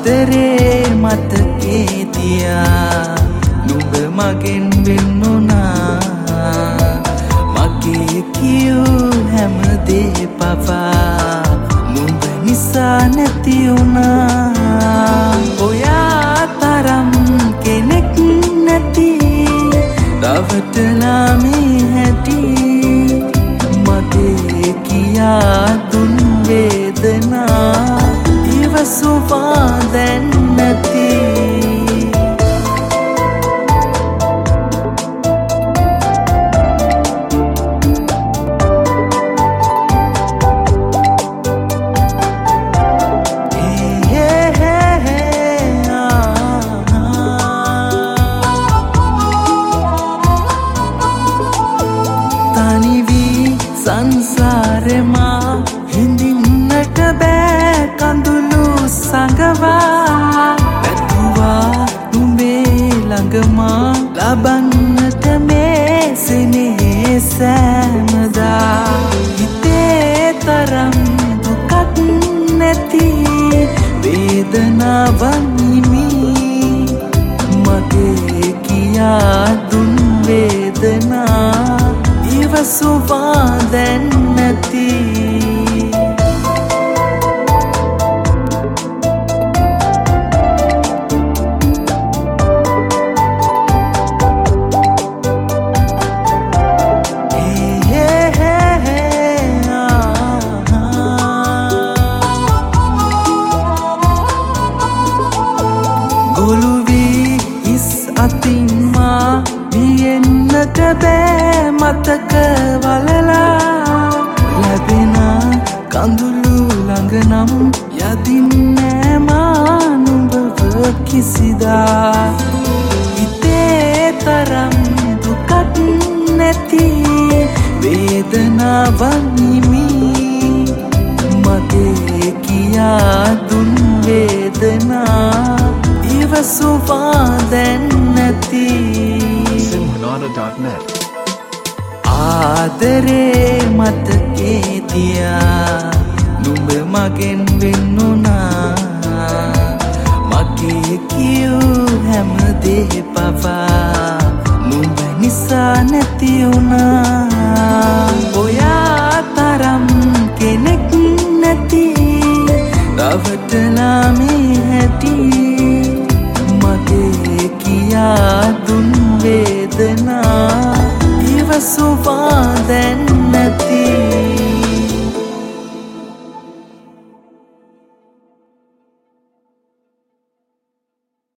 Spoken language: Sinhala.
ආදරේ මතකේ තියා නුඹ මගෙන් වෙන්නුනා මගේ කියූ හැම දේ පවා නුඹ නිසා නැති වුණා ඔයා තරම් කෙනෙක් නැති රවටනා මේ හැටි මගේ කියා දුන් වේදනා ඉවසුවා දැන් නැති සංසාරෙමා හිඳින්නට බෑ කඳුළු සඟවා පැතුවා නුඹේ ළඟමා ලබන්නට මේ සිනේ සෑමදා හිතේ තරම් දුකක් නැති වේදනාවන් හිමි මගේ කියා දුන් වේදනා ඉවසුවා දැන් නැති ගොළුවී හිස් අතින්මා වියෙන්නට බෑ මතක වලලා ලැබෙන කඳුළු ළඟ නම් යදින්නෑ මා නුඹව කිසිදා හිතේ තරම් දුකක් නැති වේදනාවන් හිමි මගේ කියා දුන් වේදනා ඉවසුවා දැන් නැති Sinhanada.net ආදරේ මතකේ තියා නුඹ මගෙන් වෙන්නුනා මගේ කියූ හැම දේ පවා නුඹ නිසා නැති වුණා ඔයා තරම් කෙනෙක් නැති රවටනා මේ හැටි මගේ කියා දුන් වේදනා ඉවසුවා